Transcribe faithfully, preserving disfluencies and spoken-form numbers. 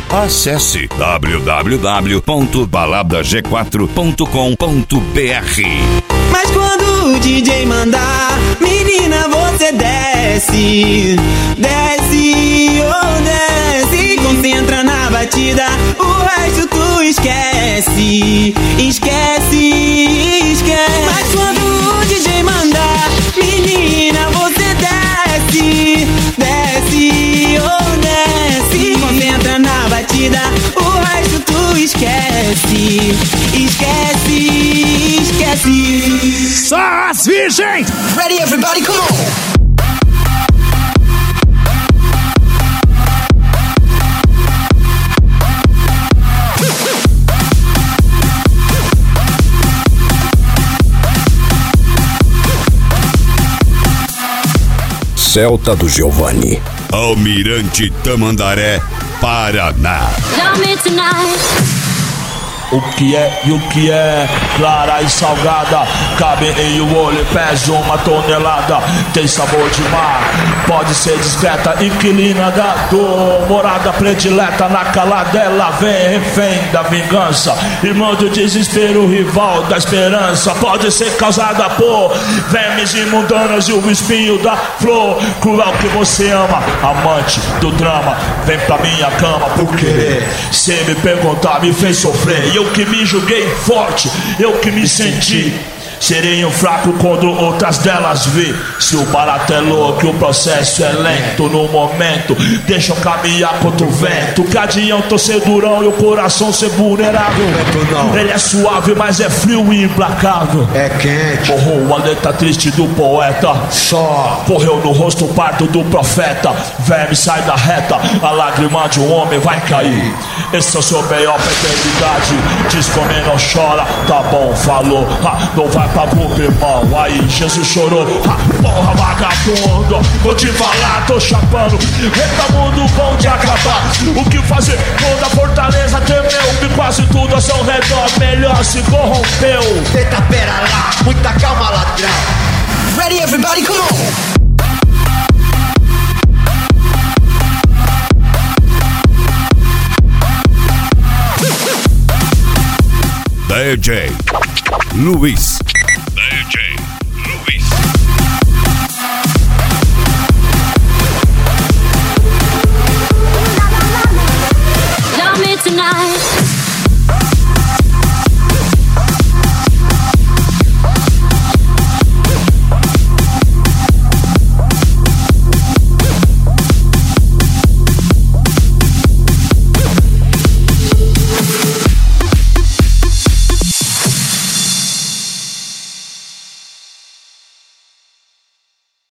Acesse w w w ponto balada g quatro ponto com ponto b r. Mas quando o D J mandar, menina, você desce, desce, oh desce, concentra na batida, o resto tu esquece, esquece, esquece. Mas quando o D J mandar, menina, você desce, desce, oh desce, concentra na batida, o resto tu esquece, esquece, esquece. Só as virgens! Ready, everybody, come on! Celta do Giovanni, Almirante Tamandaré, Paraná. O que é e o que é, clara e salgada, cabe em um olho, pesa uma tonelada, tem sabor de mar, pode ser discreta, inquilina da dor, morada predileta, na calada ela vem, refém da vingança, irmão do desespero, rival da esperança, pode ser causada por vermes imundanas e o espinho da flor, cruel que você ama, amante do drama, vem pra minha cama por querer, sem me perguntar me fez sofrer. Eu que me julguei forte, eu que me senti serei um fraco quando outras delas vi. Se o barato é louco, o processo é lento. No momento, deixa eu caminhar contra o vento. Cadião, tô ser durão e o coração ser vulnerável. Ele é suave, mas é frio e implacável. É quente. Morrou a letra triste do poeta. Só correu no rosto o parto do profeta. Verme sai da reta, a lágrima de um homem vai cair. Esse é o seu B O pra eternidade. Diz como ele não chora, tá bom, falou. Ha, não vai pra boca, irmão. Aí Jesus chorou. Ha, porra, vagabundo, vou te falar, tô chapando. Eita, mundo bom de acabar. O que fazer? Toda a fortaleza temeu, e quase tudo ao seu redor melhor se corrompeu. Eita, pera lá, muita calma, ladrão. Ready, everybody, come on! D J Luiz. D J Luiz. Love me tonight.